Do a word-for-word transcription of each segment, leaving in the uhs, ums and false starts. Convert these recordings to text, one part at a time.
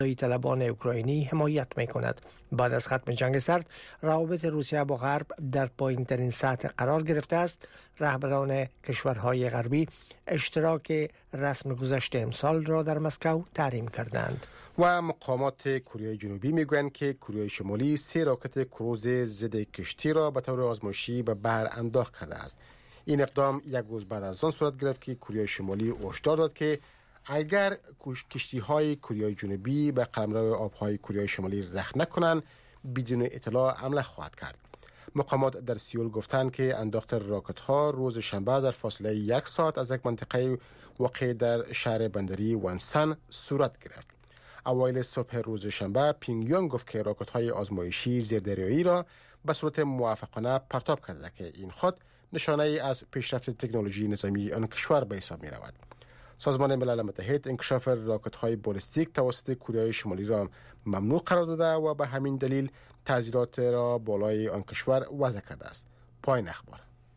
طلبان اوکراینی حمایت می کند. بعد از ختم جنگ سرد روابط روسیه با غرب در پایین‌ترین سطح قرار گرفته است. رهبران کشورهای غربی اشتراک رسم گذشته امسال را در مسکو تحریم کردند. و مقامات کره جنوبی میگویند که کره شمالی سه راکت کروز ضد کشتی را به طور آزمایشی به بحر انداخت کرده است. این اقدام یک روز بعد از آن صورت گرفت که کره شمالی هشدار داد که اگر کشتی‌های کره جنوبی به قلمرو آب‌های کره شمالی رخ نکنند بدون اطلاع حمله خواهد کرد. مقامات در سئول گفتند که انداخت راکت‌ها روز شنبه در فاصله یک ساعت از یک منطقه واقع در شهر بندری وانسان صورت گرفت. اوایل صبح روز شنبه پینگیونگ گفت که راکت‌های آزمایشی زیردریایی را به صورت موافقانه پرتاب کرده که این خود نشانه ای از پیشرفت تکنولوژی نظامی آن کشور به حساب می‌رود. سازمان ملل متحد انکشاف راکت‌های بالستیک توسط کره شمالی را ممنوع قرار داده و به همین دلیل تعزیرات را بالای آن کشور وضع کرده است. پایان اخبار.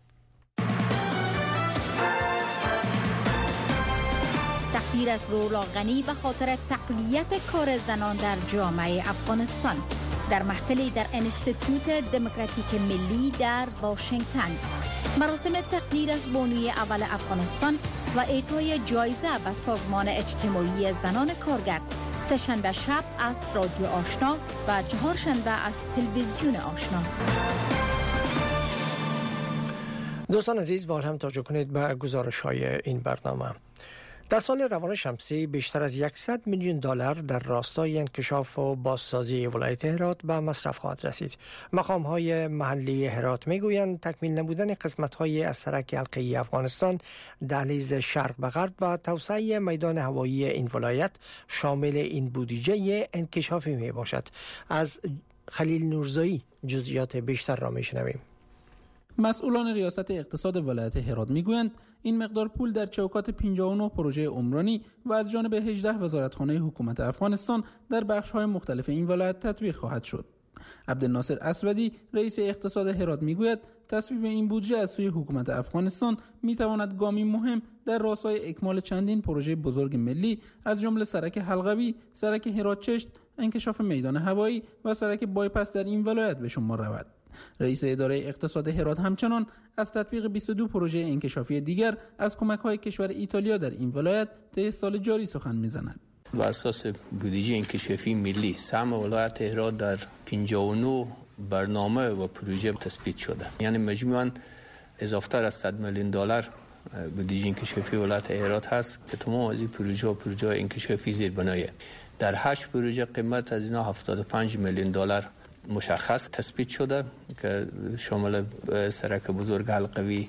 تقدیر از رولا غنی به خاطر تقویت کار زنان در جامعه افغانستان در محفلی در انستیتوت دموکراتیک ملی در واشنگتن. مراسم تقدیر از بانوی اول افغانستان و اعطای جایزه به سازمان اجتماعی زنان کارگر سه‌شنبه شب از رادیو آشنا و چهارشنبه از تلویزیون آشنا. دوستان عزیز، با هم توجه کنید به گزارش‌های این برنامه. در سال روان شمسی بیشتر از صد میلیون دلار در راستای انکشاف و بازسازی ولایت هرات به مصرف خواهد رسید. مقام‌های محلی هرات میگویند تکمیل نبودن قسمت‌های از سرک حلقه‌ای افغانستان، دهلیز شرق به غرب و توسعه میدان هوایی این ولایت شامل این بودجه انکشافی میباشد. از خلیل نورزایی جزئیات بیشتر را میشنویم. مسئولان ریاست اقتصاد ولایت هرات میگویند این مقدار پول در چوکات پنجاه و نه پروژه عمرانی و از جانب هجده وزارتخانه حکومت افغانستان در بخش‌های مختلف این ولایت تطبیق خواهد شد. عبدالناصر اسودی رئیس اقتصاد هرات میگوید تصویب این بودجه از سوی حکومت افغانستان میتواند گامی مهم در راستای اکمال چندین پروژه بزرگ ملی از جمله سرک حلقوی، سرک هرات چشت، انکشاف میدان هوایی و سرک بایپاس در این ولایت به شمار رود. رئیس اداره اقتصاد هرات همچنان از تطبیق بیست و دو پروژه انکشافی دیگر از کمک‌های کشور ایتالیا در این ولایت طی سال جاری سخن می‌زند. بر اساس بودجه انکشافی ملی سهم ولایت هرات در پنجاه و نه برنامه و پروژه تثبیت شده، یعنی مجموعاً اضافه‌تر از صد میلیون دلار بودجه انکشافی ولایت هرات هست که تمام از این پروژه و پروژه انکشافی زیربنایه. در هشت پروژه قیمت از اینا هفتاد و پنج میلیون دلار مشخص تثبیت شده که شامل سرک بزرگ حلقوی،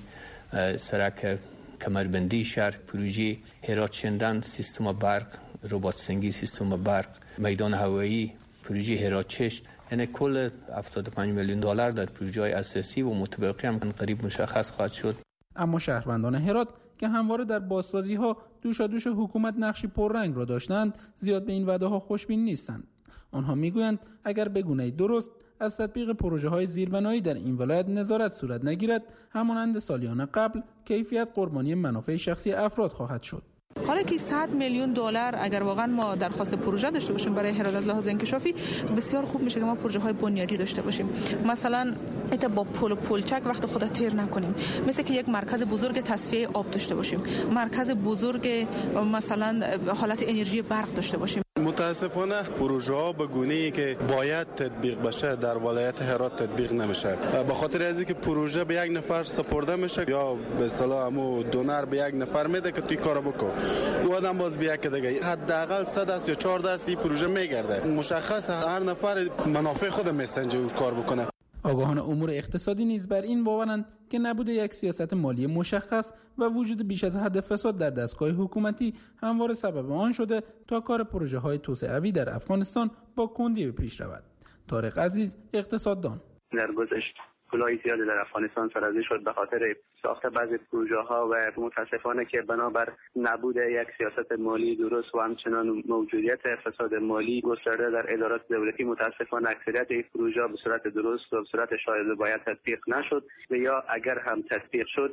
سرک کمربندی شهر، پروژه هرات شندن، سیستم برق، ربات سنگی سیستم برق، میدان هوایی، پروژه هرات چشت، یعنی کل هفتاد و پنج میلیون دلار در پروژه های اساسی و متبقی هم قریب مشخص خواهد شد. اما شهروندان هرات که همواره در بازسازی ها دوشا دوش حکومت نقشی پررنگ را داشتند زیاد به این وعده ها خوشبین نیستند. آنها میگویند اگر به گونه درست از تطبیق پروژه های زیربنایی در این ولایت نظارت صورت نگیرد، همانند سالیان قبل کیفیت قربانی منافع شخصی افراد خواهد شد. حالا که صد میلیون دلار اگر واقعا ما درخواست پروژه داشته باشیم برای هرات از لحاظ انکشافی، بسیار خوب میشه که ما پروژه های بنیادی داشته باشیم. مثلا ایتا با پل و پلچک وقت خود تیر نکنیم، مثل که یک مرکز بزرگ تصفیه آب داشته باشیم، مرکز بزرگ مثلا حالت انرژی برق داشته باشیم. متاسفانه پروژه ها به گونه‌ای که باید تطبیق بشه در ولایت هرات تطبیق نمیشه، به خاطر از اینکه پروژه به یک نفر سپرده میشه یا به اصطلاح همو دونر به یک نفر میده که توی کارو بکن، او آدم باز بیا که دیگه حداقل صد دست یا چهارده دست این پروژه میگرده، مشخص هر نفر منافع خود میسنجه اون کار بکنه. آگاهان امور اقتصادی نیز بر این باورند که نبوده یک سیاست مالی مشخص و وجود بیش از حد فساد در دستگاه حکومتی همواره سبب آن شده تا کار پروژه های توسعه‌ای در افغانستان با کندی به پیش رود. طارق عزیز، اقتصاددان: در گذشته پولای زیادی در افغانستان سرازیر شد به خاطر ساخت بعضی پروژه ها و متاسفانه که بنابر نبود یک سیاست مالی درست و همچنان موجودیت فساد مالی گسترده در ادارات دولتی، متاسفانه اکثریت این پروژه به صورت درست و به صورت شایسته باید تطبیق نشد و یا اگر هم تطبیق شد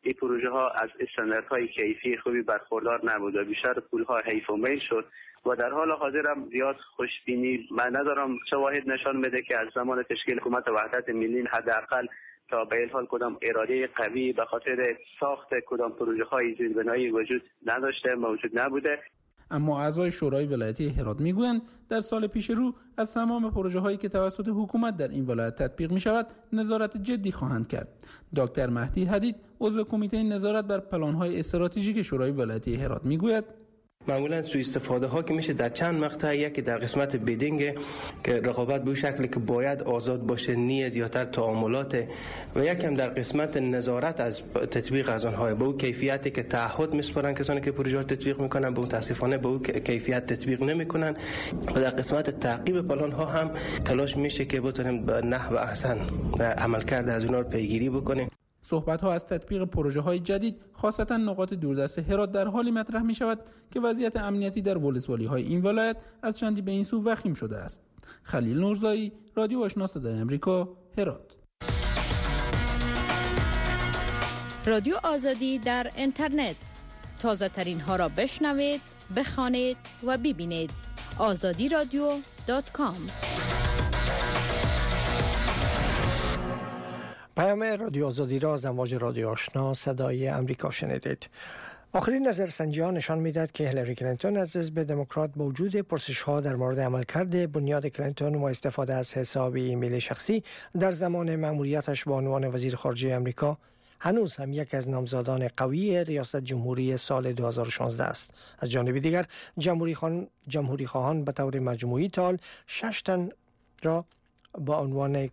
این پروژه ها از استانداردهای کیفی خوبی برخوردار نبود و بیشتر پولها حیف و میل شد و در حال حاضر هم زیاد خوشبینی من ندارم. شواهد نشان میده که از زمان تشکیل حکومت وحدت ملی حداقل تا به این حال کدام اراده قوی به خاطر ساخت کدام پروژه های زیربنایی وجود نداشته، موجود نبوده. اما اعضای شورای ولایتی هرات میگویند در سال پیش رو از تمام پروژه هایی که توسط حکومت در این ولایت تطبیق می شود نظارت جدی خواهند کرد. دکتر مهدی حدید عضو کمیته نظارت بر پلان های استراتژیک شورای ولایتی هرات میگوید معمولا سوء استفاده ها که میشه در چند مقطع، یکی در قسمت بیدینگ که رقابت به شکلی که باید آزاد باشه، نیز زیاتر تعاملات، و یکم در قسمت نظارت از تطبیق از آنها به اون کیفیتی که تعهد میسپارن کسانی که پروژه تطبیق میکنن به متاسفانه به اون کیفیت تطبیق نمیکنن، و در قسمت تعقیب پلان ها هم تلاش میشه که بتونیم به نحو احسن عملکرد از اونها رو پیگیری بکنیم. صحبت ها از تطبیق پروژه های جدید خاصتا نقاط دوردست هرات در حالی مطرح می شود که وضعیت امنیتی در ولسوالی های این ولایت از چندی به این سو وخیم شده است. خلیل نورزایی، رادیو آشنا صدای آمریکا، هرات. رادیو آزادی در اینترنت، تازه ترین ها را بشنوید، بخوانید و ببینید. آزادی رادیو دات کام. پیام رادیو آزادی را از امواج رادیو آشنا صدای امریکا شنیدید. آخرین نظرسنجی‌ها نشان می‌دهد که هیلاری کلینتون از حزب دموکرات با وجود پرسش‌ها در مورد عملکرد بنیاد کلینتون و استفاده از حساب ایمیل شخصی در زمان مأموریتش به عنوان وزیر خارجه آمریکا هنوز هم یک از نامزدان قوی ریاست جمهوری سال دو هزار و شانزده است. از جانب دیگر جمهوری خواهان جمهوری خواهان به طور مجموعی تال شش تن را با عنوان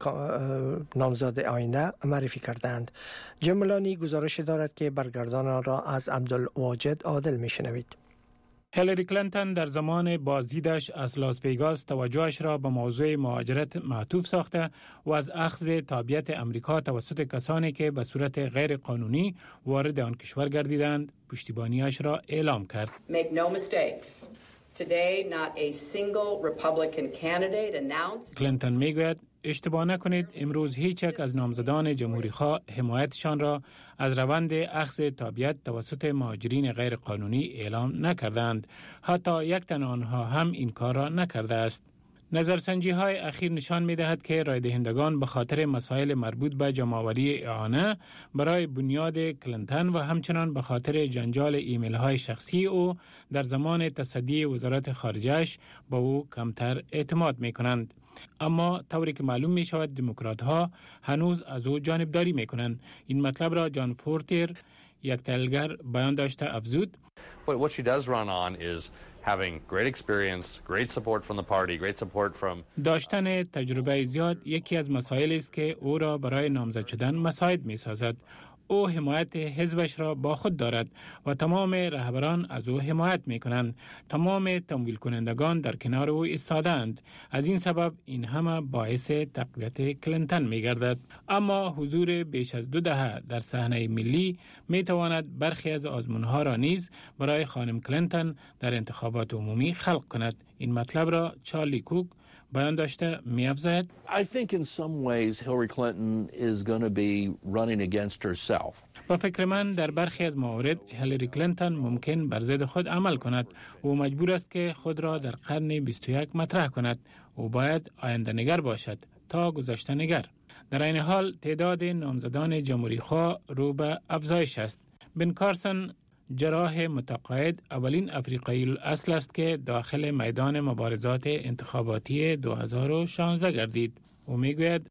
نامزد آینده معرفی کردند. جملانی گزارش دارد که برگردان را از عبدالواجد عادل میشنوید. هیلاری کلینتون در زمان بازدیدش از لاس ویگاس توجهش را به موضوع مهاجرت معطوف ساخته و از اخذ تابعیت امریکا توسط کسانی که به صورت غیر قانونی وارد آن کشور گردیدند پشتیبانیش را اعلام کرد. Make no mistakes. Today, not a single Republican candidate announced. کلینتون میگوید اشتباه نکنید، امروز هیچ یک از نامزدان جمهوری‌خواه حمایتشان را از روند اخذ تابعیت توسط مهاجرین غیر قانونی اعلام نکردند. حتی یک تن آنها هم این کار را نکرده است. نظرسنجی های اخیر نشان می دهد که رای دهندگان به خاطر مسائل مربوط به جمع‌آوری اعانه برای بنیاد کلینتون و همچنان به خاطر جنجال ایمیل های شخصی او در زمان تصدی وزارت خارجه‌اش به او کمتر اعتماد می کنند. اما طوری که معلوم می شود دموکرات ها هنوز از او جانبداری می کنند. این مطلب را جان فورتیر یک تحلیلگر بیان داشته افزود. But what she does run on is having great experience, great support from the party, great support from داشتن تجربه زیاد یکی از مسائل است که او را برای نامزد شدن مساعد می سازد. او حمایت حزبش را با خود دارد و تمام رهبران از او حمایت می کنند. تمام تمویل کنندگان در کنار او ایستادند. از این سبب این همه باعث تقویت کلینتون می گردد. اما حضور بیش از دو دهه در صحنه ملی می تواند برخی از آزمونها را نیز برای خانم کلینتون در انتخابات عمومی خلق کند. این مطلب را چارلی کوک بیان داشته می افزاید. I think in some ways Hillary Clinton is going to be running against herself. با فکر من در برخی از موارد هیلاری کلینتون ممکن بر ضد خود عمل کند. او مجبور است که خود را در قرن بیست و یک مطرح کند. او باید آینده نگر باشد تا گذشته نگر. در این حال تعداد نامزدان جمهوری خواه رو به افزایش است. بن کارسن جراح متقاعد اولین افریقایی اصل است که داخل میدان مبارزات انتخاباتی دو هزار و شانزده گردید. او میگوید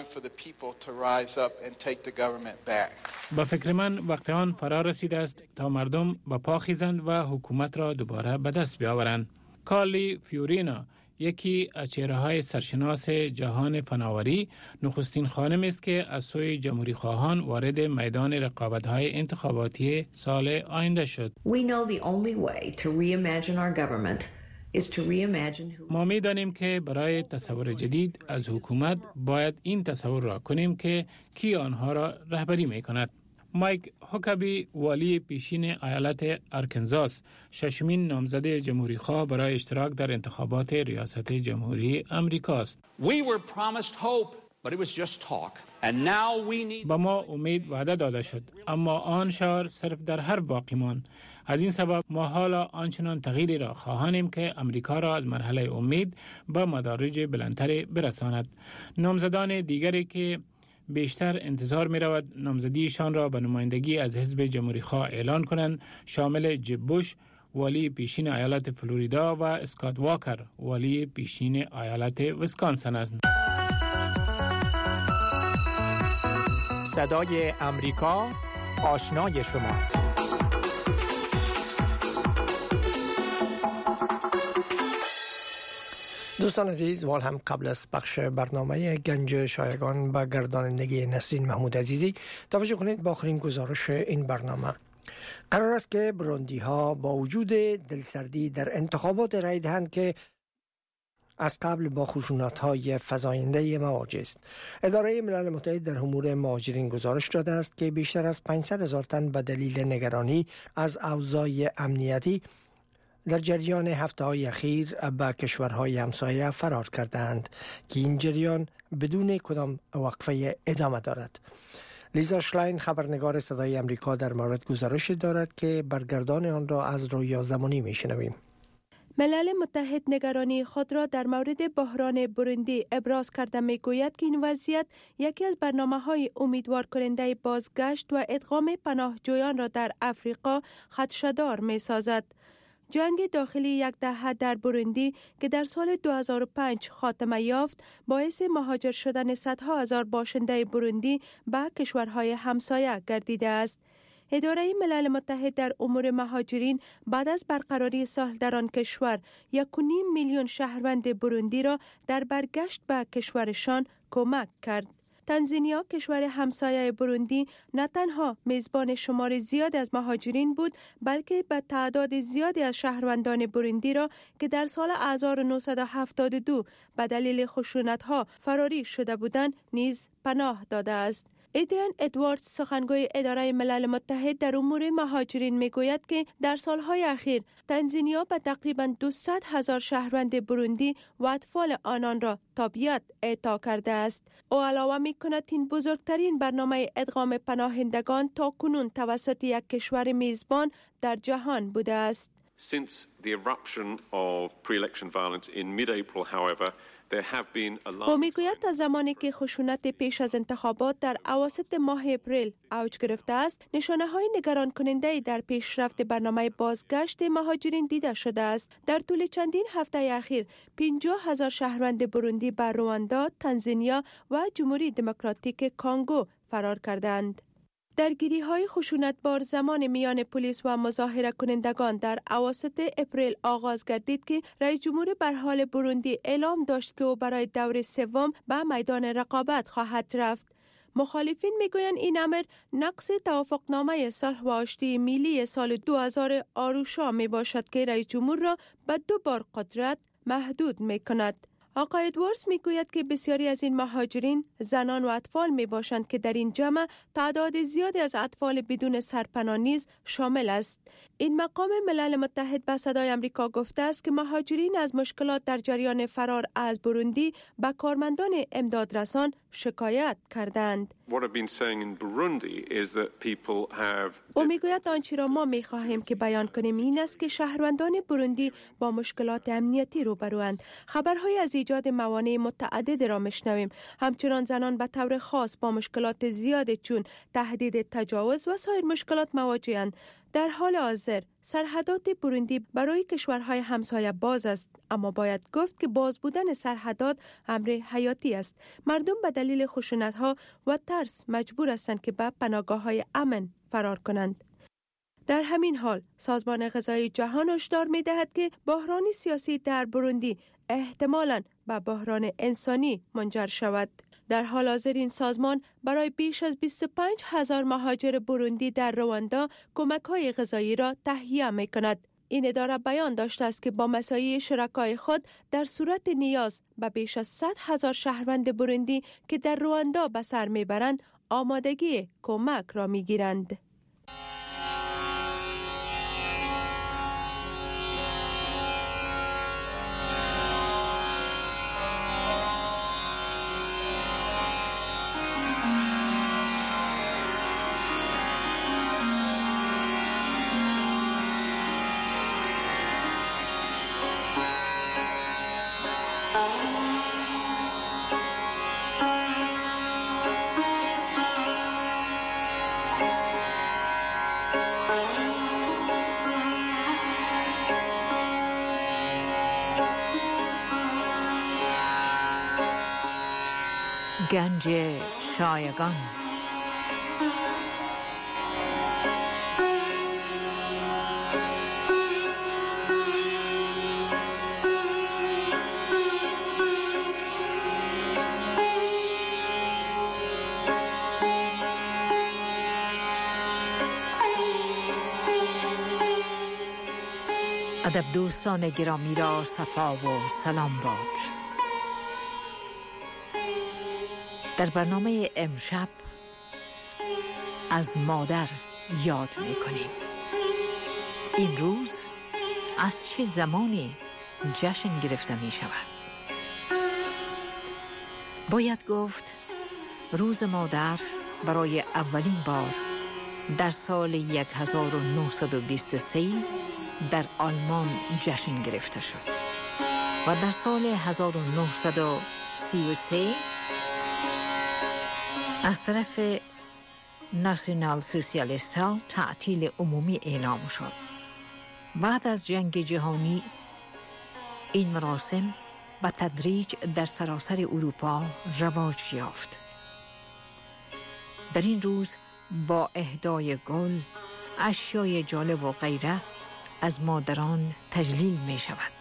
با فکر من وقت آن فرا رسیده است تا مردم به پا خیزند و حکومت را دوباره به دست بیاورند. کارلی فیورینا یکی از چهره‌های سرشناس جهان فناوری نخستین خانم است که از سوی جمهوری خواهان وارد میدان رقابت‌های انتخاباتی سال آینده شد. We know the only way to reimagine our government is to reimagine who... ما می‌دانیم که برای تصور جدید از حکومت باید این تصور را کنیم که کی آنها را رهبری می‌کند. مایک هوکابی والی پیشین ایالت آرکنزاس ششمین نامزد جمهوری خواه برای اشتراک در انتخابات ریاست جمهوری آمریکا است. We were promised hope But it was just talk. And now we need... با ما امید وعده داده شد، اما آن شعار صرف در حرف باقی ماند. از این سبب ما حالا آنچنان تغییری را خواهانیم که امریکا را از مرحله امید به مدارج بلندتر برساند. نامزدان دیگری که بیشتر انتظار می رود نامزدیشان را به نمایندگی از حزب جمهوری خواه اعلان کنند شامل جب بوش والی پیشین ایالت فلوریدا و اسکات واکر والی پیشین ایالت ویسکانسن است. صدای امریکا، آشنای شما. دوستان عزیز، وال هم قبل از پخش برنامه گنج شایگان با گردانندگی نسرین محمود عزیزی توجه کنید با آخرین گزارش این برنامه. قرار است که بروندی ها با وجود دلسردی در انتخابات رای دهند که از قبل با خشونت‌های فزاینده مواجه است. اداره ملل متحد در امور مهاجرین گزارش داده است که بیشتر از پانصد هزار تن به دلیل نگرانی از اوضاع امنیتی در جریان هفته‌های اخیر به کشورهای همسایه فرار کردند که این جریان بدون کدام وقفه ادامه دارد. لیزا شلاین خبرنگار صدای امریکا در مورد گزارش دارد که برگردان آن را از رویا زمانی میشنویم. ملل متحد نگرانی خود را در مورد بحران بروندی ابراز کرده می گوید که این وضعیت یکی از برنامه‌های امیدوار کننده بازگشت و ادغام پناهجویان را در افریقا خدشه‌دار می سازد. جنگ داخلی یک دهه در بروندی که در سال دو هزار و پنج خاتمه یافت باعث مهاجر شدن صدها هزار باشنده بروندی به کشورهای همسایه گردیده است. اداره ملل متحد در امور مهاجرین بعد از برقراری صلح در آن کشور یک و نیم میلیون شهروند بروندی را در برگشت به کشورشان کمک کرد. تانزانیا کشور همسایه بروندی نه تنها میزبان شمار زیاد از مهاجرین بود بلکه به تعداد زیادی از شهروندان بروندی را که در سال هزار و نهصد و هفتاد و دو به دلیل خشونت‌ها فراری شده بودند نیز پناه داده است. ایدرین ادواردز سخنگوی اداره ملل متحد در امور مهاجرین میگوید که در سالهای اخیر تانزانیا به تقریباً دویست هزار شهروند بروندی و اطفال آنان را تابعیت اعطا کرده است. او علاوه میکند این بزرگترین برنامه ادغام پناهندگان تا کنون توسط یک کشور میزبان در جهان بوده است. Since the eruption of pre-election violence in mid-April, however, او میگوید تا زمانی که خشونت پیش از انتخابات در اواسط ماه اپریل اوج گرفته است، نشانه های نگران کننده در پیشرفت برنامه بازگشت مهاجرین دیده شده است. در طول چندین هفته اخیر پنجاه هزار شهروند بروندی به رواندا، تانزانیا و جمهوری دموکراتیک کانگو فرار کردند. درگیری های خشونتبار زمان میان پلیس و مظاهره کنندگان در اواسط اپریل آغاز گردید که رئیس جمهور به حال بروندی اعلام داشت که او برای دور سوم به میدان رقابت خواهد رفت. مخالفین میگویند این امر نقض توافقنامه صلح و آشتی ملی سال دو هزار آروشا می باشد که رئیس جمهور را به دو بار قدرت محدود می کند. آقای ادواردز میگوید که بسیاری از این مهاجرین زنان و اطفال می باشند که در این جمع تعداد زیادی از اطفال بدون سرپناه نیز شامل است. این مقام ملل متحد به صدای امریکا گفته است که مهاجرین از مشکلات در جریان فرار از بروندی به کارمندان امدادرسان شکایت کردند. او میگوید آنچه را ما میخواهیم که بیان کنیم این است که شهروندان بروندی با مشکلات امنیتی روبروند. خبرهای از ایجاد موانع متعدد را میشنویم. همچنان زنان به طور خاص با مشکلات زیاد چون تهدید تجاوز و سایر مشکلات مواجه‌اند. در حال حاضر سرحدات بروندی برای کشورهای همسایه باز است، اما باید گفت که باز بودن سرحدات امر حیاتی است. مردم به دلیل خشونت‌ها و ترس مجبور هستند که به پناهگاه‌های امن فرار کنند. در همین حال سازمان غذایی جهان هشدار می‌دهد که بحران سیاسی در بروندی احتمالاً به بحران انسانی منجر شود. در حال حاضر این سازمان برای بیش از بیست و پنج هزار مهاجر بروندی در رواندا کمک‌های غذایی را تهیه می‌کند. این اداره بیان داشته است که با مساعی شرکای خود در صورت نیاز به بیش از صد هزار شهروند بروندی که در رواندا به سر میبرند آمادگی کمک را میگیرند. گنج شایگان. ادب دوستان گرامی را صفا و سلام باد. در برنامه امشب از مادر یاد می‌کنیم. این روز از چه زمانی جشن گرفته می شود؟ باید گفت روز مادر برای اولین بار در سال هزار و نهصد و بیست و سه در آلمان جشن گرفته شد و در سال هزار و نهصد و سی و سه از طرف ناسیونال سوسیالیست ها تعطیل عمومی اعلام شد. بعد از جنگ جهانی این مراسم به تدریج در سراسر اروپا رواج یافت. در این روز با اهدای گل، اشیای جالب و غیره از مادران تجلیل می شود.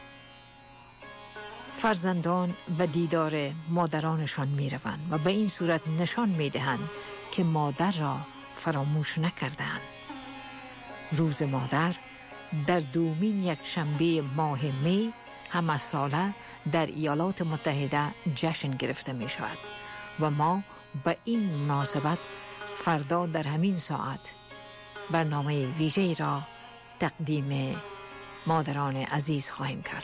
فرزندان به دیدار مادرانشان می روند و به این صورت نشان می دهند که مادر را فراموش نکردند. روز مادر در دومین یک شنبه ماه می همه ساله در ایالات متحده جشن گرفته می شود و ما به این مناسبت فردا در همین ساعت برنامه ویژه‌ای را تقدیم مادران عزیز خواهیم کرد.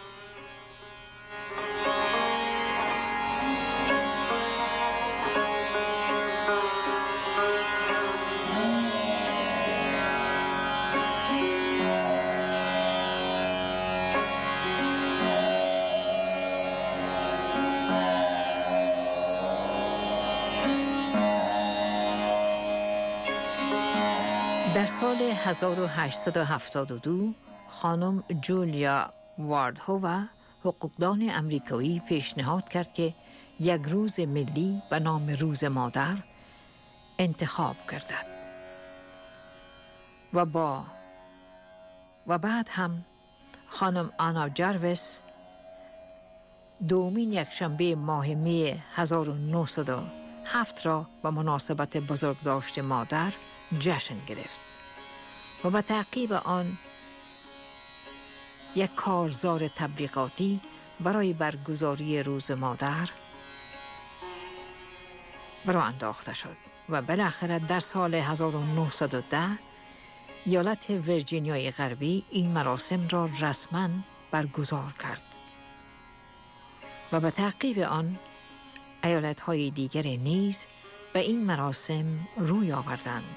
در سال هزار و هشتصد و هفتاد و دو خانم جولیا واردهووا حقوقدان امریکایی پیشنهاد کرد که یک روز ملی به نام روز مادر انتخاب گردد و با و بعد هم خانم آنا جارویس دومین یک شنبه ماه می هزار و نهصد و هفت را به مناسبت بزرگداشت مادر جشن گرفت و به تعقیب آن یک کارزار تبلیغاتی برای برگزاری روز مادر برآ انداخته شد و بالاخره در سال هزار و نهصد و ده ایالت ویرجینیای غربی این مراسم را رسما برگزار کرد و به تعقیب آن ایالت‌های دیگر نیز به این مراسم روی آوردند،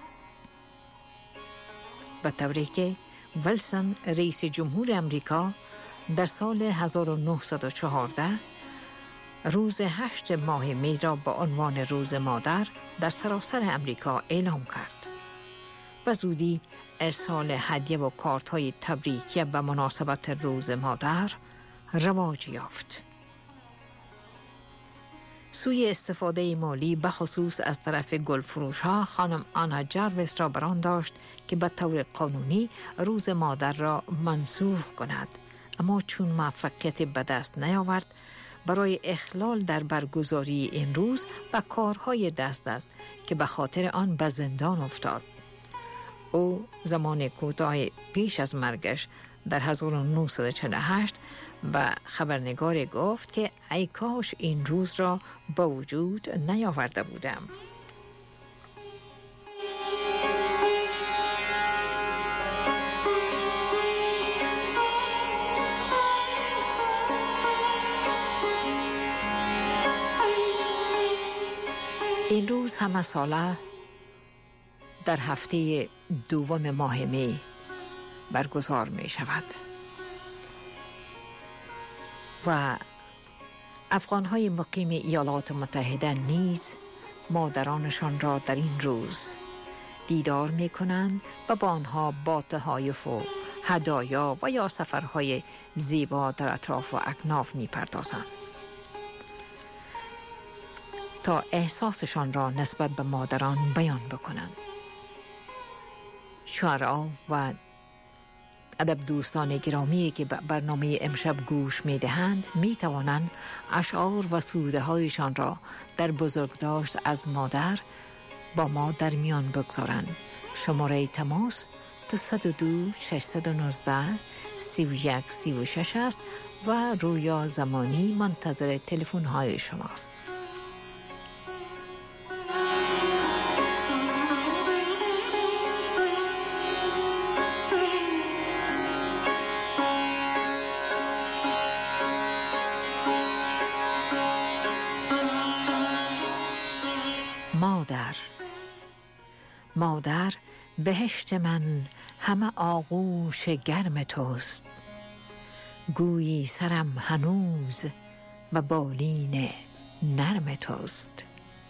به طوری که ویلسون رئیس جمهور امریکا در سال هزار و نهصد و چهارده روز هشت ماه می را با عنوان روز مادر در سراسر امریکا اعلام کرد و زودی ارسال هدیه و کارت‌های تبریکی به مناسبت روز مادر رواج یافت. سوی استفاده مالی به خصوص از طرف گلفروش ها خانم آنا جارویس را بران داشت که به طور قانونی روز مادر را منسوخ کند، اما چون موفقیت به دست نیاورد برای اخلال در برگزاری این روز به کارهای دست داد که به خاطر آن به زندان افتاد. او زمان کوتاه پیش از مرگش در هزار و نهصد و چهل و هشت به خبرنگار گفت که ای کاش این روز را با وجود نیاورده بودم. این روز همه ساله در هفته دوم ماه می برگزار می شود. و افغان‌های مقیم ایالات متحده نیز مادرانشان را در این روز دیدار می‌کنند و با آنها با تحایف و هدایا و یا سفرهای زیبا در اطراف و اکناف می‌پردازند تا احساسشان را نسبت به مادران بیان بکنند. شعرا و ادب دوستان گرامی که به برنامه امشب گوش می دهند می توانند اشعار و سروده هایشان را در بزرگداشت از مادر با ما در میان بگذارند. شماره تماس دو دو شش یک نه سه یک سه شش است و رویا زمانی منتظر تلفن های شماست. مادر مادر بهشت من همه آغوش گرم توست، گویی سرم هنوز و بالین نرم توست.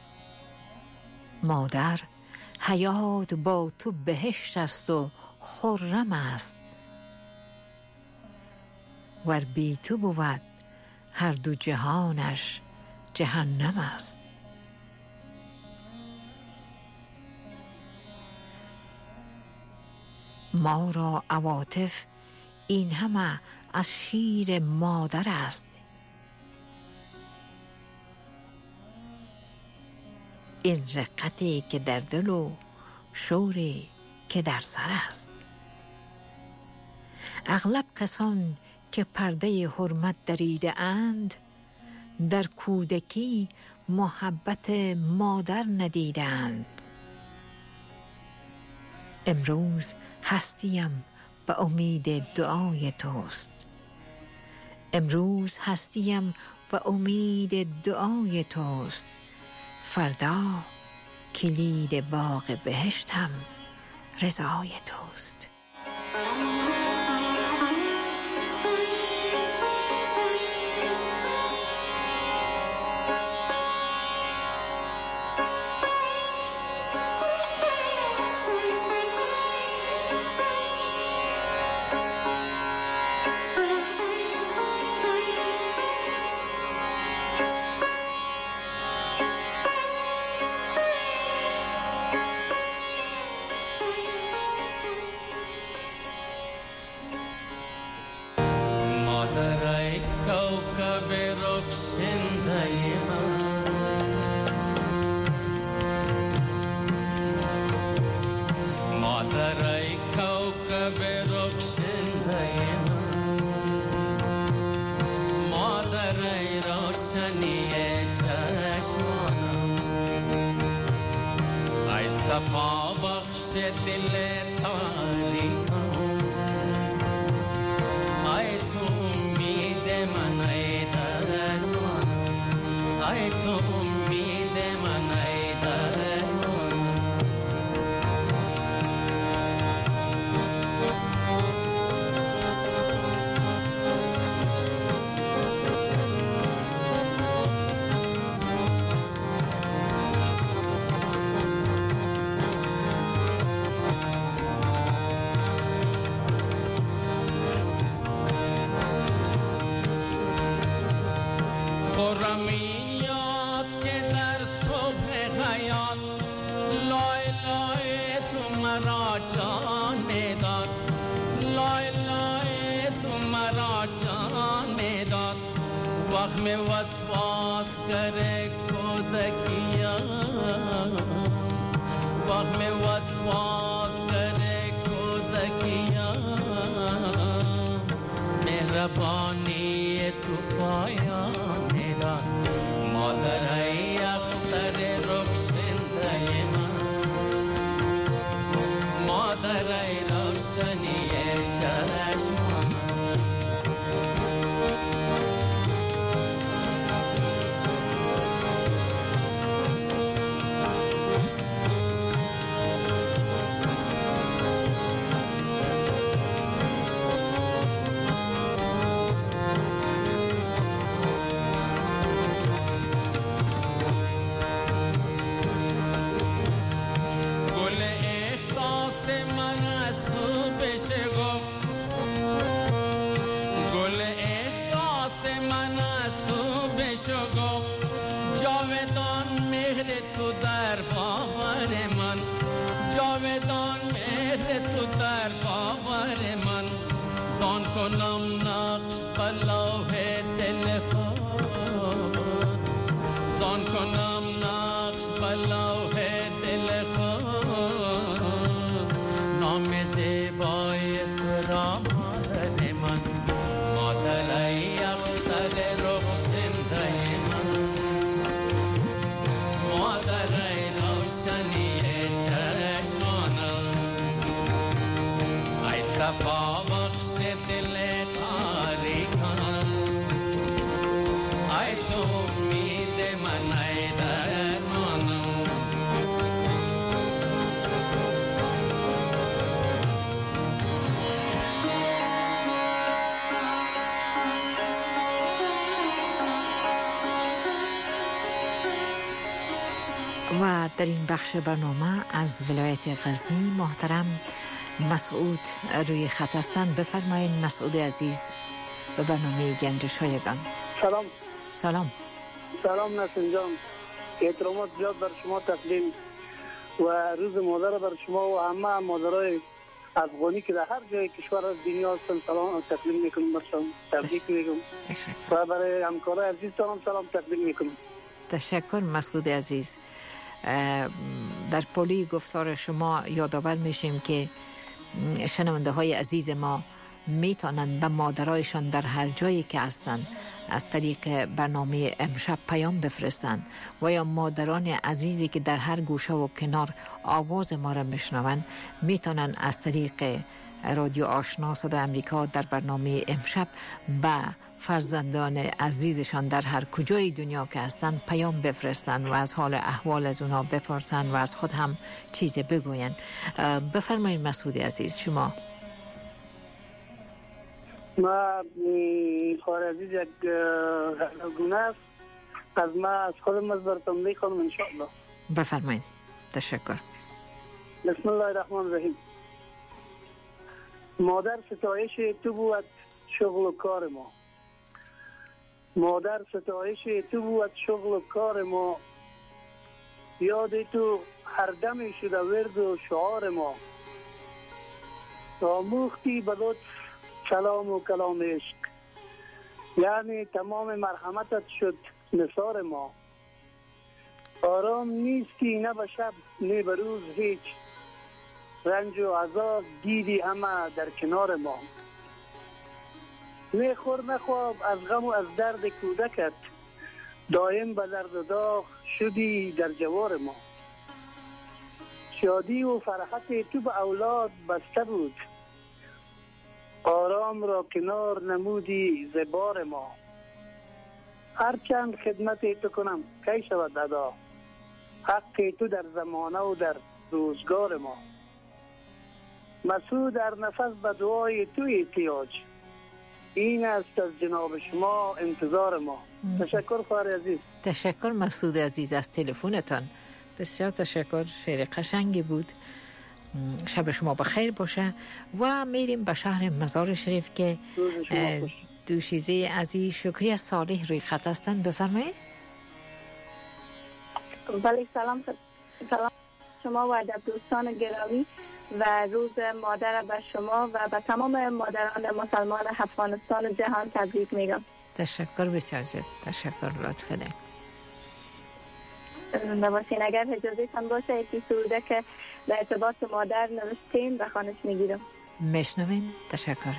مادر حیات با تو بهشت است و خرم است، ور بی تو بود هر دو جهانش جهنم است. ما را عواطف این همه از شیر مادر است. این رقتی که در دل و شوری که در سر است. اغلب کسان که پرده حرمت دریده اند در کودکی محبت مادر ندیده اند. امروز هستیم به امید دعای توست. امروز هستیم به امید دعای توست. فردا کلید باغ بهشتم رضای توست. صفا بخش دل تاریکم، ای تو امید من ای درمان، ای تو امید من ای درمان. خرمی یاد که در صبح حیات لای لای تو مرا جان داد، لای لای تو مرا جان داد. وقت میں وسواس کرے کودکیا، وقت میں وسواس کرے کودکیا. مهربانی تو پایا مادر ای اختر رخصنده من، مادر ای روشنی چشمان. شو گفت جاودان مهر تو در باور من، جاودان مهر تو در باور من، زان کنم نقش بلوه دل خود، زان کنم نقش بلوه دل خود، نام زیبای تو را مادر من، مادر اختر رخصنده من، مادر روشنی چشمانم، ای صفا بخش دل تاریکم، ای تو امید من، ای درمانم. و در این بخش برنامه از ولایت غزنی محترم مسعود روی خط هستند. بفرمایید مسعود عزیز به برنامه گنج شایگان. سلام. سلام. سلام نسیم جان، احترامات زیاد بر شما تقدیم و روز مادر بر شما و همه مادرای افغانی که در هر جای کشور از دنیا هستن سلام تقدیم میکنم، بر شما تبریک میگم و برای همکارای عزیزتان سلام تقدیم میکنم. تشکر مسعود عزیز. در پلی گفتار شما یادآور میشیم که شنونده های عزیز ما میتونن به مادرایشان در هر جایی که هستند از طریق برنامه امشب پیام بفرستند و یا مادران عزیزی که در هر گوشه و کنار آواز ما را میشنوند میتونن از طریق رادیو آشنا صدای امریکا در برنامه امشب به فرزندان عزیزشان در هر کجای دنیا که هستند پیام بفرستند و از حال احوال از اونا بپرسند و از خود هم چیز بگویند. بفرمایید مسعود عزیز شما. ما خواهر عزیز یک گونه است از ما از خودم از برتم میکنم انشاءالله. بفرمایید. تشکر. بسم الله الرحمن الرحیم. مادر ستایش تو بود شغل و کار ما، مادر ستایش تو بود شغل و کار ما، یاد تو هر دمی شده ورد و شعار ما، آموختی به لطف کلام و کلام عشق، یعنی تمام مرحمتت شد نثار ما، آرام نیستی نه به شب نه به روز هیچ، رنج و عذاب دیدی همه در کنار ما، نه خور نه خواب از غم و از درد کودکت، دایم به درد و داغ شدی در جوار ما، شادی و فرحت تو به اولاد بسته بود، آرام را کنار نمودی زبار ما، هر چند خدمت تو کنم کی شود ادا، حق تو در زمانه و در روزگار ما، مسعود در نفس به دعای تو احتیاج، این است از جناب شما انتظار ما. تشکر خواهر عزیز. تشکر مسعود عزیز از تلفنتان. بسیار تشکر، شعر قشنگی بود. شب شما بخیر باشه و میریم به شهر مزار شریف که دوشیزه عزیز شکری صالح روی خط هستند. بفرمایید. بله سلام سلام شما و دوستان گرامی و روز مادر به شما و به تمام مادران مسلمان افغانستان و جهان تبریک میگم. تشکر بسیار زیاد. تشکر لطف کنید. نباشین اگر اجازه تان باشه یکی سروده که در ارتباط مادر نوشتین به خوانش میگیرم. میشنویم. تشکر.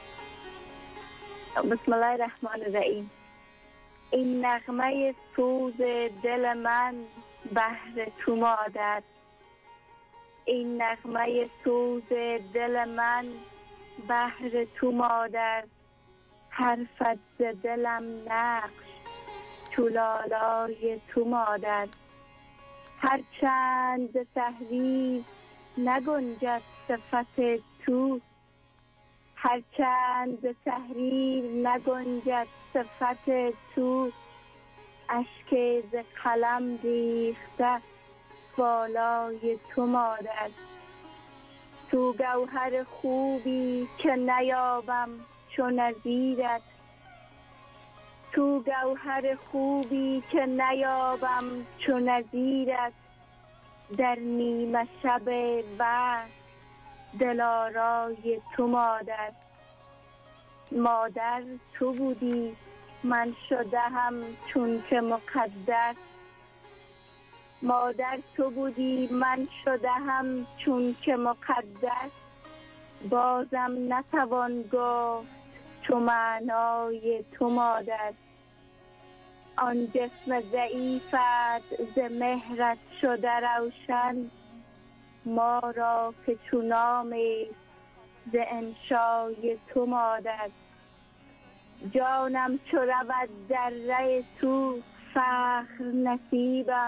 بسم الله الرحمن الرحیم. این نغمه سوز دل من بهر تو مادر، این نغمه سوز دل من بهر تو مادر، حرفت ز دلم نقش تو لالای تو مادر، هر چند تحریر نگنجد صفت تو، هر چند تحریر نگنجد صفت تو، اشک ز قلم ریخته بالای تو مادر، تو گوهر خوبی که نیابم چو نظیرت، کو گوهر خوبی که نیابم چو نظیرت در نیمه شب وصل دلارای تو مادر. مادر تو بودی من شده هم چون که مقدس. مادر تو بودی من شده هم چون که مقدس. بازم نتوان گفت تو معنای تو مادر. آن جسم ضعیفت ز مهرت شده روشن. ما را که چونام ز انشای تو مادر. جانم چو رود در ره تو فخر نصیبم.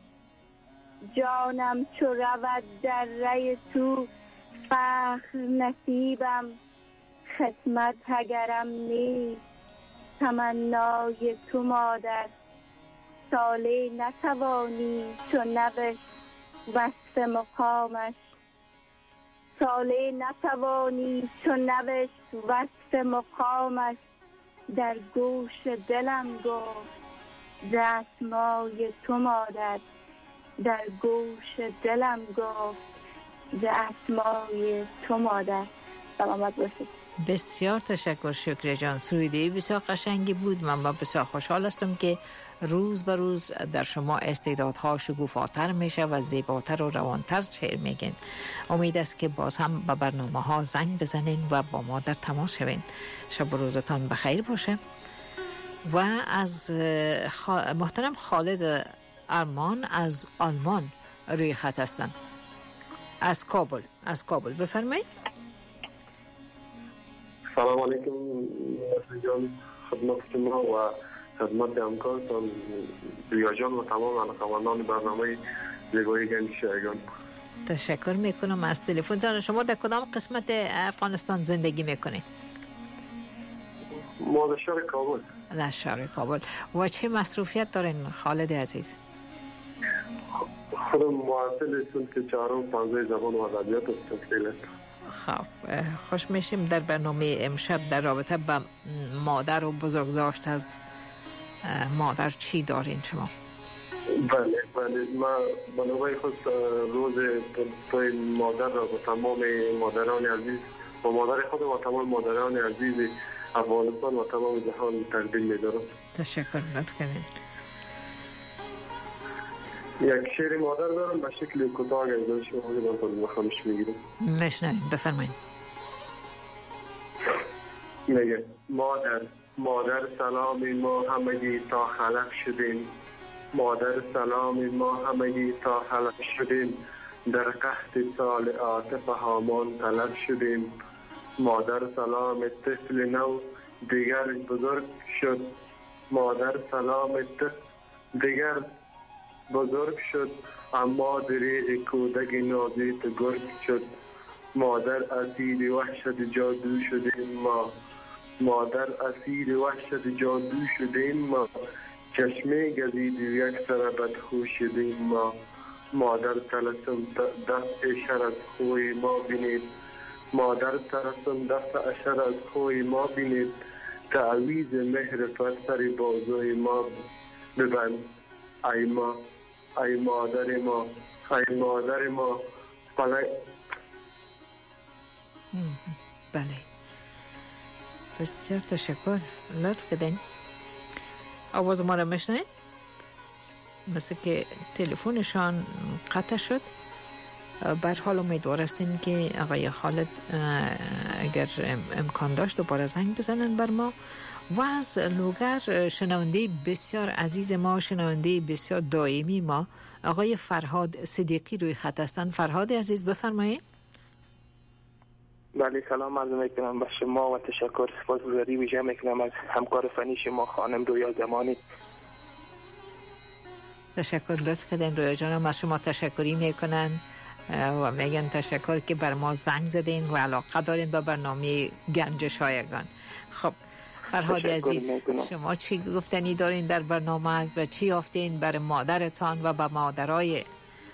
جانم چو رود در ره تو فخر نصیبم. خدمت اگرم نیست تمنای تو مادر. ساله نتوانی تو نوشت وصف مقامش. ساله نتوانی تو نوشت وصف مقامش. در گوش دلم گفت ز اسمای تو مادر. در گوش دلم گفت ز اسمای تو مادر. سلامت باشید. بسیار تشکر شکر جان. سروده بسیار قشنگی بود. من با بسیار خوشحال هستم که روز به روز در شما استعدادها شکوفاتر میشه و زیباتر و روانتر شعر میگین. امید است که باز هم به برنامه ها زنگ بزنین و با ما در تماس شوین. شب و روزتان بخیر باشه. و از محترم خالد ارمان از آلمان روی خط هستن. از کابل از کابل بفرمایید. سلام علیکم جان، خدمت شما و خدمت همکارتان ریا جان و تمام علاقه‌مندان برنامه زیبایی گنج شایگان. تشکر میکنم از تلفنتان. شما در کدام قسمت افغانستان زندگی میکنید؟ ما در شهر کابل. در شهر کابل. و چه مصروفیت دارین خالد عزیز؟ خودم معطل سنت چهارم پانزده زبان و ادبیات هستم فعلا. خب خوش میشیم در برنامه امشب در رابطه با مادر و بزرگداشت از مادر چی دارین شما؟ بله بله ما بنابرای خود روز توی مادر را با تمام مادران عزیز با مادر خود و تمام مادران عزیز افغانستان و تمام جهان تقدیم می‌دارم. تشکر می‌کنم. یک شعر مادر دارم به شکل کوتاه اگر شما بگید بخوامش میگیرم. مشنویم بفرمایید. میگه مادر مادر سلام ما همگی تا خلق شدیم. مادر سلام ما همگی تا خلق شدیم. در قحط سال عاطفه هامان طلب شدیم. مادر سلام طفل نو دیگر بزرگ شد. مادر سلام طفل دیگر بزرگ شد اما دریغ کودک نازی تو گرگ شد. مادر اسیر وحشت جادو شدیم ما. مادر اسیر وحشت جادو شدیم ما. چشمه گزید و یک سر بدخو شدیم ما. مادر تلسم دست اشر از خوی ما بینید. مادر تلسم دست اشر از خوی ما بینید. تعویز مهر پر سر بازوی ما ببند. ای ما ای مادر ما ای مادر ما بله. بله بسیار تشکر. لطف کردین. آواز ما را میشنید؟ مثل که تلفنشان قطع شد. بر حال امیدوار هستیم که آقای خالد اگر امکان داشت دوباره زنگ بزنن بر ما. و از لوگر شنونده بسیار عزیز ما، شنونده بسیار دائمی ما، آقای فرهاد صدیقی روی خط هستند. فرهاد عزیز بفرمایید. بله سلام عرض میکنم به شما و تشکر سپاسگزاری ویژه میکنم از همکار فنی شما خانم رویا زمانی. تشکر لطف کردین. رویا جانم از شما تشکری میکنن و میگن تشکر که بر ما زنگ زدین و علاقه دارین به برنامه گنج شایگان. خب فرهاد عزیز شما چی گفتنی دارین در برنامه و چی یافتین بر مادرتان و به مادرای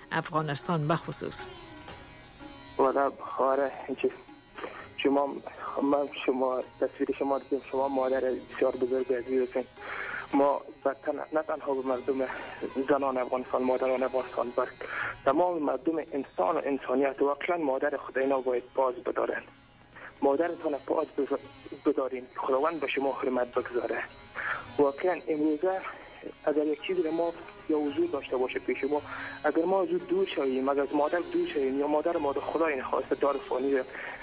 افغانستان بخصوص؟ والا خواهر شما من شما تصویر شما دیدم، شما مادر بسیار بزرگ عزیز هستین. ما نه تنها به مردم زنان افغانستان، مادران افغانستان، بلکه تمام مردم انسان و انسانیت واقعا مادر خود اینا باید باز بدارن. مادرتان باز بدارین، خداوند به شما حرمت بگذاره. واقعا امروزه اگر یک چیزی ما یا وجود داشته باشه پیش ما، اگر ما زود دور شویم، اگر از مادر دور شویم یا مادر ما خدا این خواسته دار فانی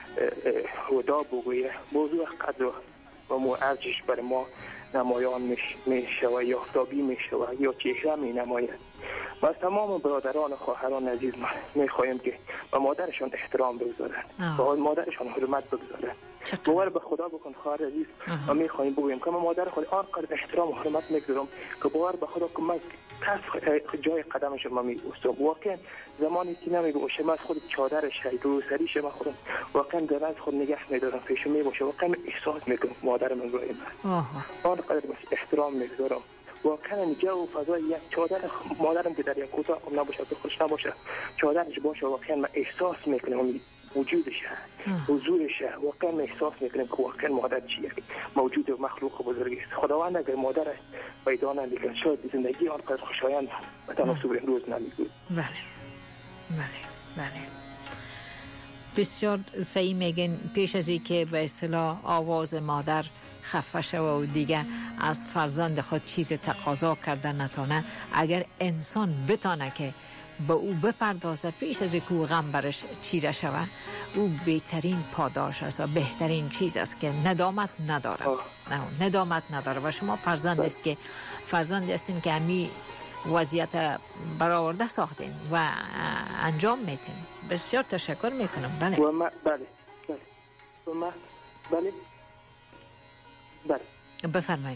ودا بگویه، موضوع قدر و ارزش بر ما نمایان میشه و یا آفتابی میشه و یا چهره می نماید. ما از تمام برادران و خواهران عزیز میخواهیم که به مادرشان احترام بگذارن، به مادرشان حرمت بگذارن. باور به خدا بکن خواهر عزیز، ما میخواهیم بگوییم که من مادر خود آنقدر احترام و حرمت میگذارم که باور به خدا که من کس جای قدمش ما میبوسم. واقعا زمانی که نمیبوشه من از خود چادرش رو سریش من خودم واقعا در از خود نگه میدارم، پیش میبوشه واقعا احساس میکنم مادر من روی من آنقدر بس احترام میگذارم. واقعا جو و فضای یک چادر مادرم که در یک اتاق نباشه، به خودش نباشه، چادرش باشه، واقعا من احساس میکنم وجودشه، حضورشه. واقعا من احساس میکنم که واقعا مادر چیه، موجود و مخلوق بزرگی است. خداوند اگر مادر پیدا نمیکرد شاید زندگی آنقدر خوشایند و تناسب امروز نمیبود. بله بله بله بسیار صحیح میگن. پیش از اینکه به اصطلاح آواز مادر خفه شوه و دیگه از فرزند خود چیز تقاضا کردن نتانه، اگر انسان بتانه که به او بپردازه پیش از اینکه او غم برش چیره شوه، او بهترین پاداش است و بهترین چیز است که ندامت نداره. نه ندامت نداره. و شما فرزند است که فرزند هستین که همی وضعیت برآورده ساختین و انجام میتین. بسیار تشکر میکنم. بله و ما بله بله و ما بله بله بفرمایید.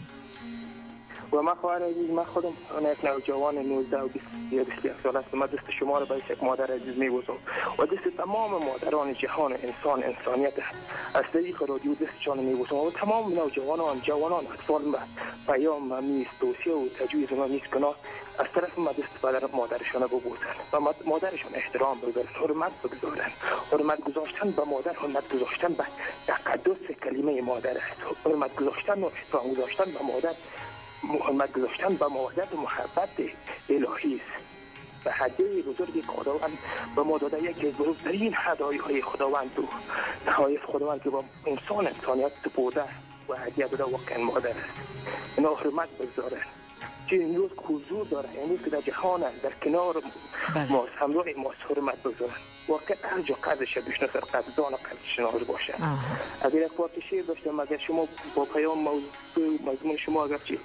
و من خواهر عزیز، من خودم یک نوجوان نوزده و بیست یا بیست و یک سال هستم. من دست شما رو به یک مادر عزیز میبوسم و دست تمام مادران جهان انسان انسانیت از طریق رادیو دستشان میبوسم و تمام نوجوانان جوانان اطفال ما پیام میست توصیه و تجویز ما میست کنا از طرف ما دست پدر مادرشان ببوسن و مادرشان احترام بگذارن، حرمت بگذارن. حرمت گذاشتن به مادر، حرمت گذاشتن به تقدس کلمه مادر است. حرمت گذاشتن و احترام گذاشتن به مادر، محمد گذاشتن به مودت و محبت الهی است. و هدیه بزرگی خداوند به ما داده، یکی از بزرگترین هدایای خداوند و نهایت خداوند که با انسان انسانیت سپرده و هدیه داده واقعا مادر است. اینا حرمت بگذارن. چه این روز حضور داره، یعنی که در جهان در کنار ما همراه ما حرمت بگذارن. واقعا هر جا قدرش بشناسن، قدردان و قدرشناس باشه. اگر یک بار شعر داشتم، اگر شما با پیام موضوع مضمون شما اگر چی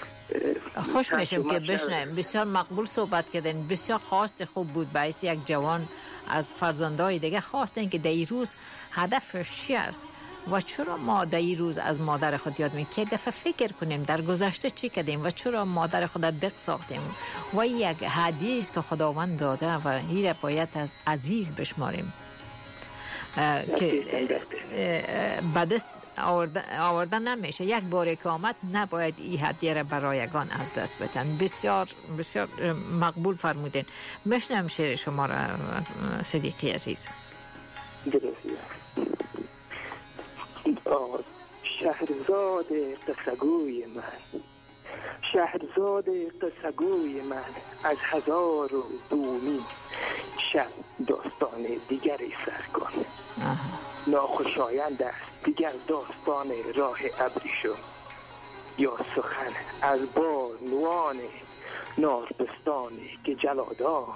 خوش میشم که بشنویم. بسیار مقبول صحبت کردن، بسیار خواست خوب بود. باعث یک جوان از فرزندای دیگه خواستن که در این روز هدفش چی است و چرا ما در این روز از مادر خود یاد میکنیم، که دفعه فکر کنیم در گذشته چی کردیم و چرا مادر خود دق ساختیم و یک هدیه است که خداوند داده و این باید از عزیز بشماریم که بدست آوردن نمیشه. یک بار که آمد نباید این هدیه را برایگان از دست بدن. بسیار بسیار مقبول فرمودین. بشنویم شعر شما را صدیقی عزیز. شهرزاد قصه‌گوی من، شهرزاد قصه‌گوی من، از هزار و دومی شب داستان دیگری سر کن. ناخوشایند است دیگر داستان راه ابریشم، یا سخن از بانوان ناربستانی که جلادان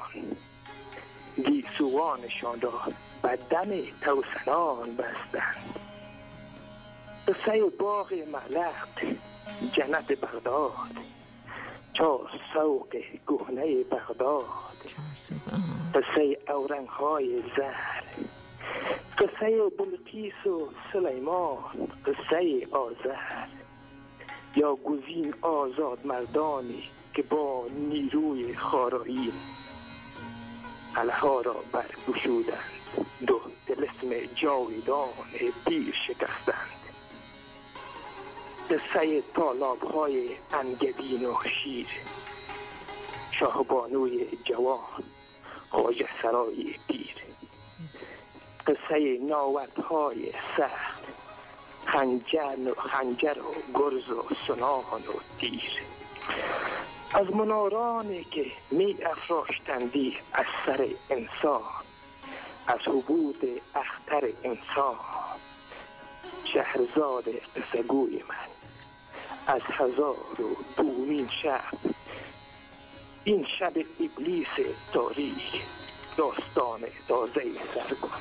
گیسوانشان را بدن توسنان بستند. قصه باغ ملخت جنت بغداد، چار سوق گهنه بغداد، قصه اورنگ‌های زهر، قصه بلقیس و سلیمان، قصه آذر، یا گزین آزاد مردانی که با نیروی خارایی قلعه‌ها را برگشودند، دو طلسم جاویدان پیر شکستند. قصه طالاب‌های انگبین و شیر، شاهبانوی جوان، خواجه سرای پیر، قصه ناوردهای سخت، خنجر و خنجر و گرز و سنان و تیر. از منارانی که می افراشتندی از سر انسان، از حبود اختر انسان، شهرزاد قصه‌گوی من از هزار و دومین شب، این شب ابلیس تاریک، داستان تازه سر کن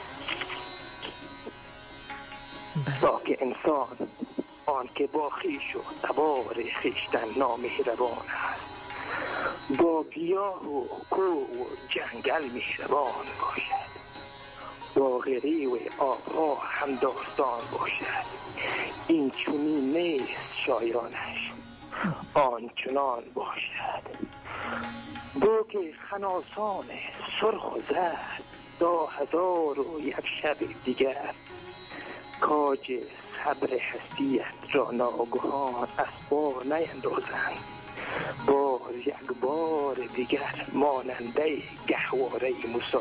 تا که انسان آن که با خویش و تبار خویشتن نامهربان است، با گیاه و کوه و جنگل مهربان باشد، با غریو و آبها هم داستان باشد. این چنین نیست شایانش، آن چنان باشد. با که خناسان سرخ و زرد تا هزار و یک شب دیگر، کاج صبر هستیت را ناگهان از بار نیندازند، بار یک بار دیگر ماننده گهواره موسی.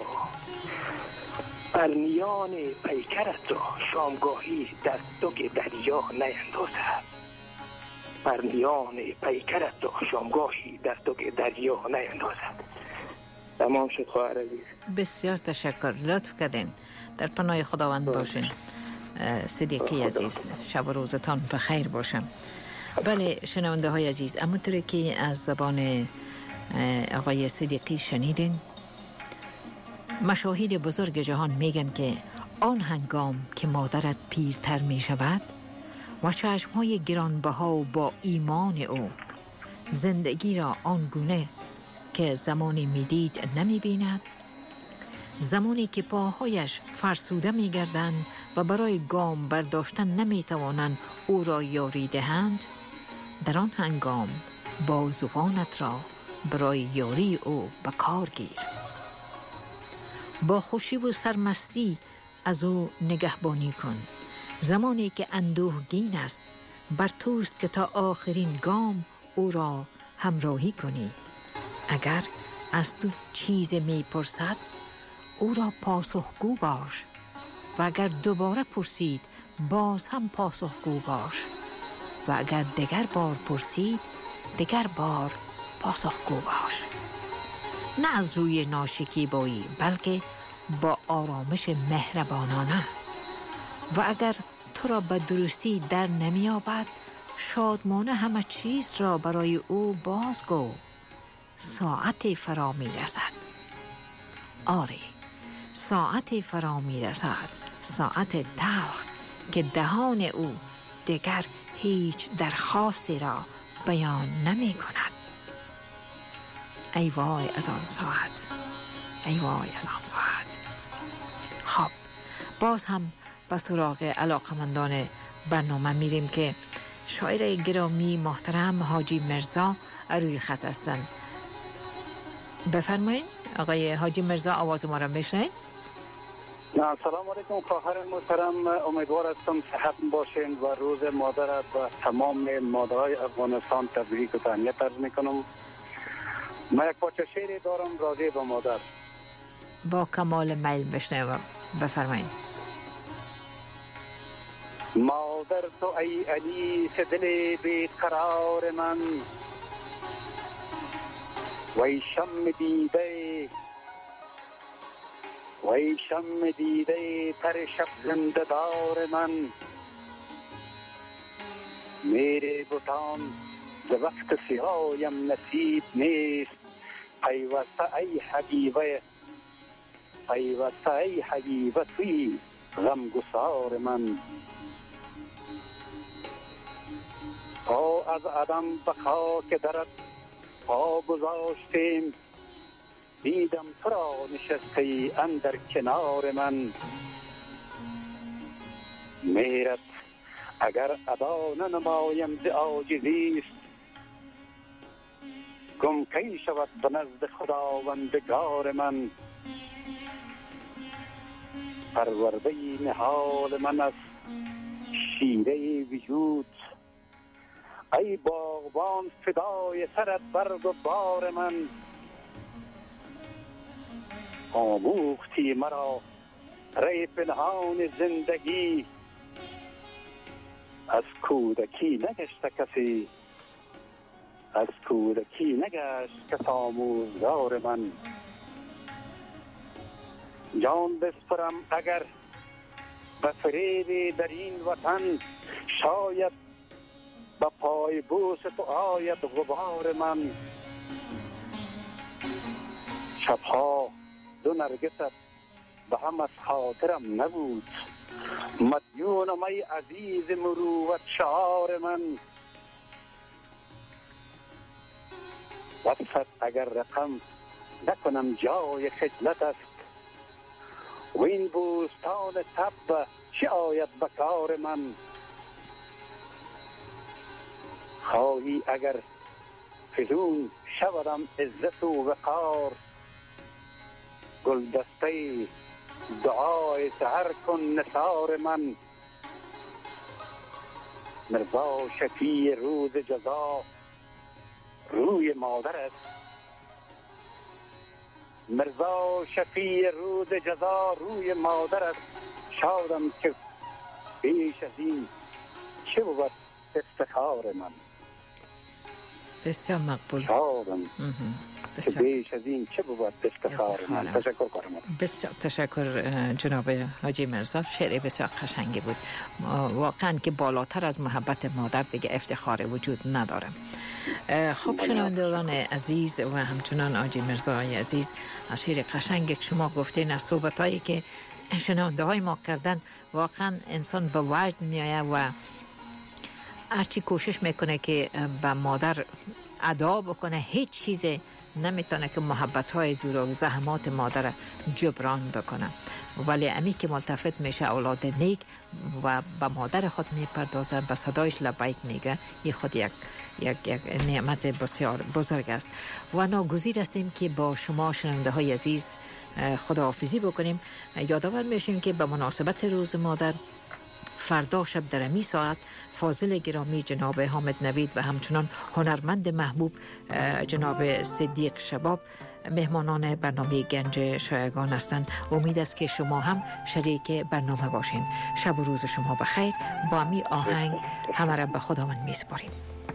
پرنیان پیکرت را شامگاهی در تک دریا نیندازد، پرنیان پیکرت را شامگاهی در تک دریا نیندازد. تمام شد خواهر عزیز. بسیار تشکر، لطف کردین. در پناه خداوند باشین صدیقی عزیز. شب و روزتان بخیر باشم. بله شنونده های عزیز، همونطوری که از زبان آقای صدیقی شنیدین، مشاهیر بزرگ جهان میگن که آن هنگام که مادرت پیرتر می شود و چشمهای گرانبها با ایمان او زندگی را آنگونه که زمانی میدید نمی بیند، زمانی که پاهایش فرسوده می گردند و برای گام برداشتن نمی توانند او را یاری دهند، در آن هنگام بازوانت را برای یاری او به کار گیر. با خوشی و سرمستی از او نگهبانی کن. زمانی که اندوهگین است، بر توست که تا آخرین گام او را همراهی کنی. اگر از تو چیز می پرسد، او را پاسخگو باش و اگر دوباره پرسید باز هم پاسخگو باش و اگر دیگر بار پرسید دیگر بار پاسخگو باش. نه از روی ناشکیبایی بلکه با آرامش مهربانانه. و اگر تو را به درستی در نمی‌یابد، شادمانه همه چیز را برای او بازگو. ساعت فرا می رسد. آری ساعت فرا می رسد، ساعت تلخ که دهان او دیگر هیچ درخواستی را بیان نمی کند. ای وای از آن ساعت، ای وای از آن ساعت. خب باز هم به سراغ علاقمندان برنامه میریم که شاعر گرامی محترم حاجی مرزا روی خط هستند. بفرمایید آقای حاجی مرزا، آواز ما را بشنوید. سلام علیکم خواهر محترم، امیدوار هستم صحت باشین و روز مادرت و تمام مادرای افغانستان تبریک و تهنیت عرض میکنم. من یک پارچه شعری دارم راضی به مادر. با کمال میل بشنوم، بفرمایید. مادر تو ای علی سے دل بیقرار من، وی شم دیده وی شم دیده تر شب زنده دار من. میرے بتان ز وقت سیایم نصیب نیست، پیوسته ای حبیبه پیوسته ای حبیبه توی غم گسار من. تا از عدم به خاک درت پا گذاشتیم، دیدم تو را نشسته اندر کنار من. میرت اگر ادا ننمایم ز عاجزیست، گم کی شود به نزد خداوندگار من. پرورده نهال من از شیره وجود، ای باغبان فدای سرت برگ و بار من. آموختی مرا ری پنهان زندگی، از کودکی نگشت کسی، از کودکی نگشت کس آموزگار من. جان بسپرم اگر به فریب در این وطن، شاید به پای بوس تو آید غبار من. شبها دو نرگست به هم از خاطرم نبود، مدیونم ای عزیز مروت شعار من. وصفت اگر رقم نکنم جای خجلت است، و این بوستان تب چه آید به کار من. خواهی اگر فزون شودم عزت و وقار، گلدسته دعای سحر کن نثار من. مرزا شفیع روز جزا روی مادر است، مرزا شفیع روز جزا روی مادر است. شادم که بیش از این چه بود افتخار من. بسیار مقبول. شادم که بیش از این چه بود افتخار من. تشکر کنم. بسیار تشکر جناب حاجی مرزا. شعر بسیار قشنگی بود. واقعا که بالاتر از محبت مادر دیگه افتخار وجود نداره. خب شنوندگان عزیز و همچنان حاجی مرزای عزیز، از شعر قشنگ که شما گفتین، از صحبتایی که شنونده های ما کردن، واقعا انسان به وجد میآید و هرچی کوشش میکنه که به مادر ادا بکنه، هیچ چیز نمیتونه که محبت های زور و زحمات مادر جبران بکنه. ولی امی که ملتفت میشه اولاد نیک و به مادر خود میپردازه، به صدایش لبیک میگه، این خود یک یک یک نعمت بسیار بزرگ است. و ناگزیر هستیم که با شما شنونده های عزیز خداحافظی بکنیم. یادآور میشیم که به مناسبت روز مادر فردا شب در امی ساعت فاضل گرامی جناب حامد نوید و همچنان هنرمند محبوب جناب صدیق شباب مهمانان برنامه گنج شایگان هستند. امید است که شما هم شریک برنامه باشین. شب و روز شما بخیر. با می آهنگ همه را به خداوند میسپاریم.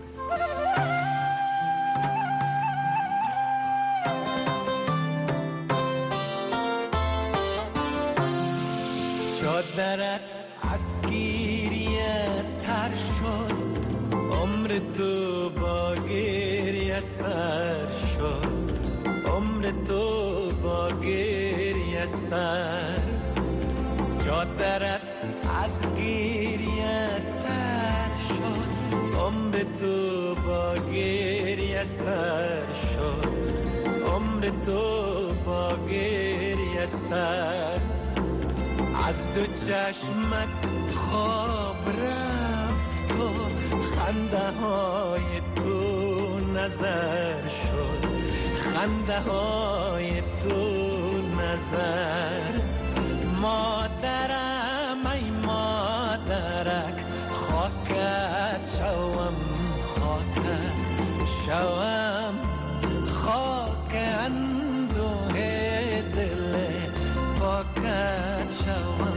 چادرت از گیریه تر شد، عمر تو با گریه سر شد، عمر تو با گریه سر. چادرت از گیریه تر شد، عمر تو با گریه سر شد، عمر تو با گریه سر. از دو چشمت خواب رفت و خنده های تو نظر شد، خنده های تو نظر. مادرم ای مادرک، خاکت شوم خاکت شوم، خاک اندوه دل پاکت شوم.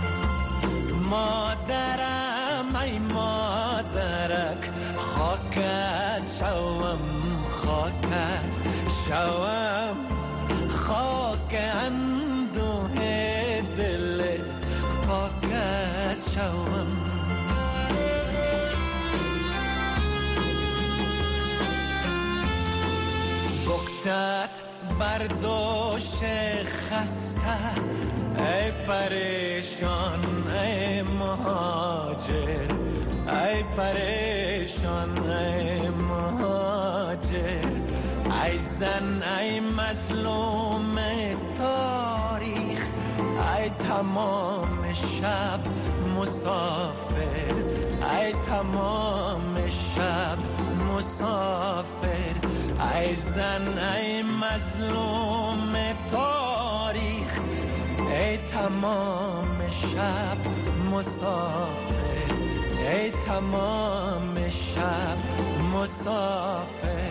مادرم ای مادرک، خاکت شوم خاکت شوم، خاک اندوه دل پاکت شوم. بغچت برداشت خسته، ای پریشان ای مهاجر، ای پریشان ای مهاجر. ای زن ای مظلوم تاریخ، ای تمام شب مسافر، ای تمام شب مسافر. ای زن ای مظلوم تاریخ، ای تمام شب مسافر، ای تمام شب مسافر.